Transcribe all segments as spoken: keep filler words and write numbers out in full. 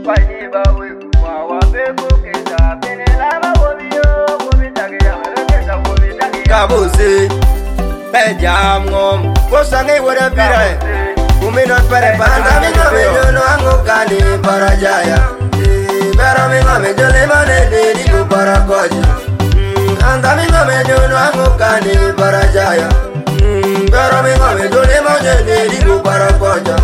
Kabusi, pejam ngom, kosangi wada pirai. Uminot pare panda minga mejono angukani para jaya. Pero minga mejole mane di ku para koji. Anda minga mejono angukani para jaya. Pero minga mejole mane di ku para koja.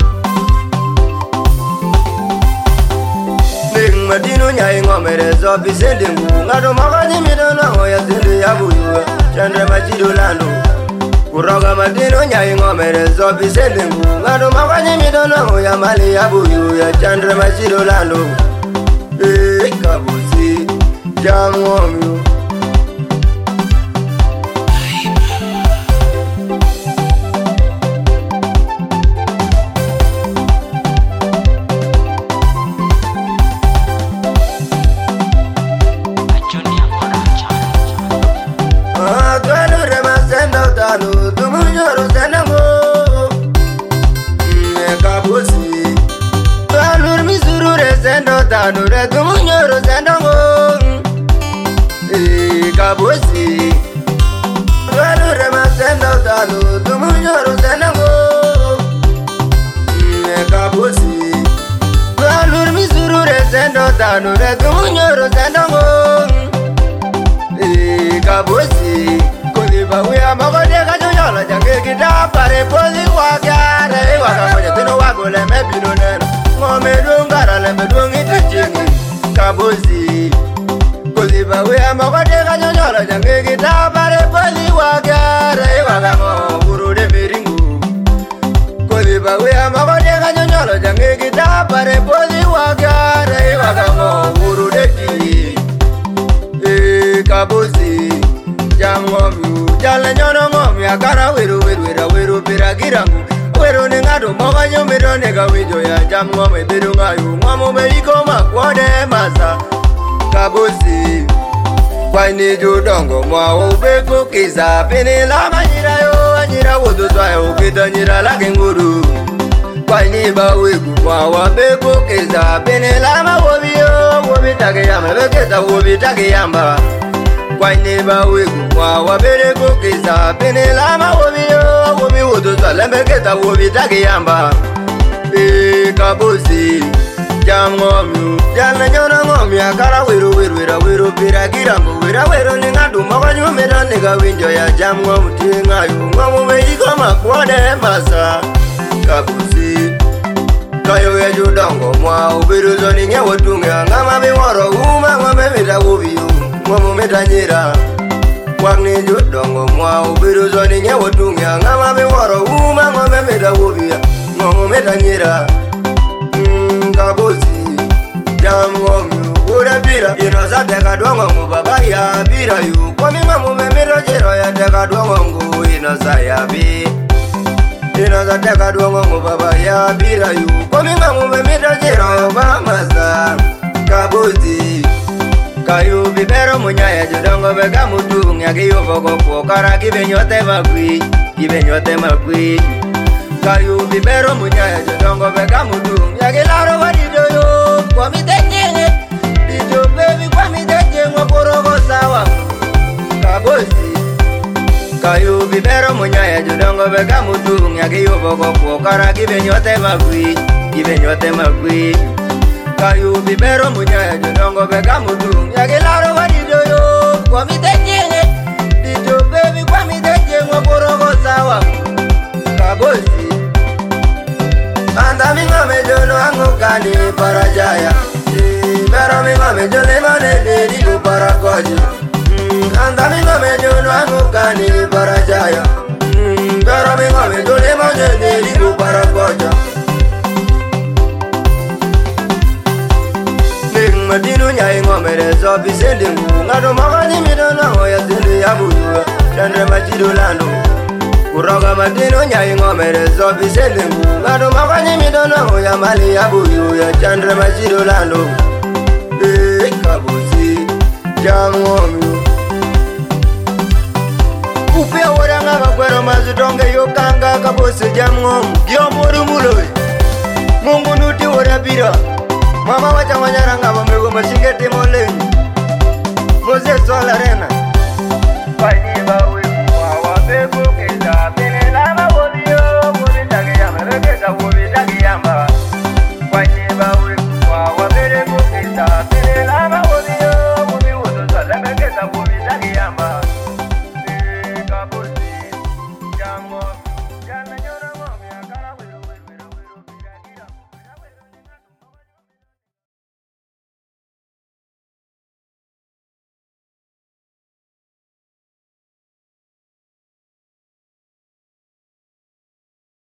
Ning madinu nyai ngomere zobi sendingu. Ngado makani midona ngoya sendi yabuyu. Chandre machido lando. Kuroga madino nyai ngomere zobi sendingu. Ngado makani midona ngoya mali yabuyu. Ya chandre machido lando. Eh, kabusi, jam ngomyu. Nure tumunyoro zendongo Eh kabusi Nure masendo tanu tumunyoro zendongo Eh kabusi Nure misurure zendo tanu Nure tumunyoro zendongo Eh kabusi Kuliba wea magode kanyonyolo Jange kita pare poli wakare Waka moja tino wakule mebino neno Ngome dungara lembe dungi techingi Kabusi Kuliba wea magode kanyonyolo Jange kita pare poli wakare Waka mo burude miringu Kuliba wea magode kanyonyolo Jange kita pare poli wakare Waka mo burude ki Eh kabusi Jam ngomu Jale nyono ngomu Akara wiru wiru wiru wiru pira girangu Wero ni ngado moga nyomero nega wijo ya jam ngome biru ngayu Ngwamu meiko makwode masa Kabusi Kwaini judongo mwa ubeko kisa Pini lama njira yo Anjira wudu swayo Kita njira laki nguru Kwaini ba wigu mwa wabeko kisa Pini lama wobi yo Wobi take yamba Bekesa wobi take yamba Kwaini ba wigu mwa wabeko kisa Pini lama wobi yo Wobi wudu swayo Lembe kesa wobi take yamba Eh kabusi Jam ngomyu Jana nyona ngomyu Akara wiru wiru wiru wiru pira kirambu Wira wiru ni ngadu Moga nyumira niga winjo ya jam ngomu tingayu Ngomu meiko makwade masa Kabusi Kayo ya judongo mwa Ubiru zoni nye watunge Ngama miwaro uma ngome mita ubiyu Ngomu mita nyira Wagni judongo mwa Ubiru zoni nye watunge Ngama miwaro uma ngome mita ubiyu Ngomu mita nyira Kabusi Jam ngomyu Uda pira Inosa teka duongo ngu baba ya pira yu Kwa minga mume miro jiro ya teka duongo ngu Inosa ya pi Inosa teka duongo ngu baba ya pira yu Kwa minga mume miro jiro ya bamasa Kabusi Kayu bibero munyaya judongo beka mutung Ya kiyo boko kuokara kibe nyote magwi Kibe nyote magwi Kayu bibero munyaya jodongo beka mutung Ya kilaro wadido yo Kwa mitenye Dijo baby kwa mitenye Mwakorogo sawa Kabusi Kayu bibero munyaya jodongo beka mutung Ya kiyo boko kuokara kibe nyote magwi Kibe nyote magwi Kayu bibero munyaya jodongo beka mutung Ya kilaro wadido yo Kwa mitenye Dijo baby kwa mitenye Mwakorogo sawa Kabusi Anda minga mejono angukani para jaya Pero minga mejole mane di ku para koji Anda minga mejono angukani para jaya Pero minga mejole mane di ku para koja Ning madinu nyai ngomere zobi sendingu Ngado makani midona ngoya sendi yabuyu Chandre machido lando Kuroga madino nyai ngomere zobi sendingu Ngado makani midona ngoya mali yabuyu Ya chandre machido lando Eh kabusi Jam ngomyu Upia waranga kakwero mazudonge yokanga Kabusi jam ngomu Gyo moru muloi Mungu nuti warabira mama wacha wanya